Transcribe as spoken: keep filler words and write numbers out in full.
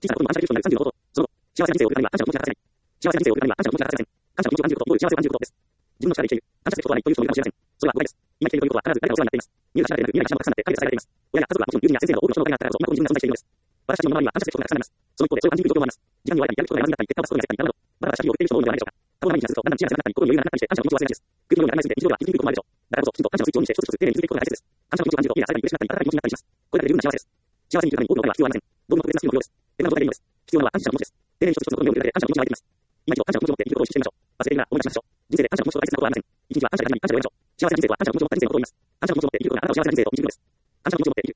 小さなことの暗射技術となるさんじゅうのこと。その後、幸せな人生を送るためには感謝の気持ちが発せない。幸せな人生を送るためには感謝の気持ちが発せません。感謝の気持ちを感じることと、どういう幸せを感じることです。自分の力で生きている。感謝することはないという人もいるかもしれません。それは誤解です。今生きているということは必ず誰かお世話になっています。入学しなくてなく、未来が死なのかさになって解決されています。親や家族はもちろん友人や先生など多くの人のお金があったからこそ、今ここに自分が存在しているのです。私たちの周りには感謝する人がたくさんいます。その一方で、それを感じる状況もあります。時間に追われたり、やることがやらずになったり、結果を出すことが焦ったり、などなど、バラバラした日々を送っている人も多いのではないでしょうか。過去の毎日が続くと、だんだん視野が狭くなったり、心に余裕がなくなったりして、感謝の気持ちを忘れがちです。空気のように当たり前すぎて、日常では生きにくいこともあるでしょう。だからこそ、きちんと感謝のスイッチをオンにして、一つ一つ丁寧に続けていくことが大切です。感謝の気持ちを感じると、日々がさらに嬉しくなったり、温かい気持ちになったりします。これだけで十分な幸せです。幸せに生きるために多くのお金は必要ありません。道具も特別なスキルも不要です。手間の状態でいいのです。必要なのは感謝の気持ちです。丁寧に一つ一つのことを見るだけで感謝の気持ちが湧いてきます。今一度感謝の気持ちを持って生きることを意識してみましょう。忘れているなら思い出しましょう。人生で感謝の気持ちと大切なことはありません。一日は感謝で始まり、感謝で終わりましょう。幸せな人生とは感謝の気持ちを持った人生のことを言います。感謝の気持ちを持って生きることがあなたを幸せな人生へと導くのです。感謝の気持ちを持って生きる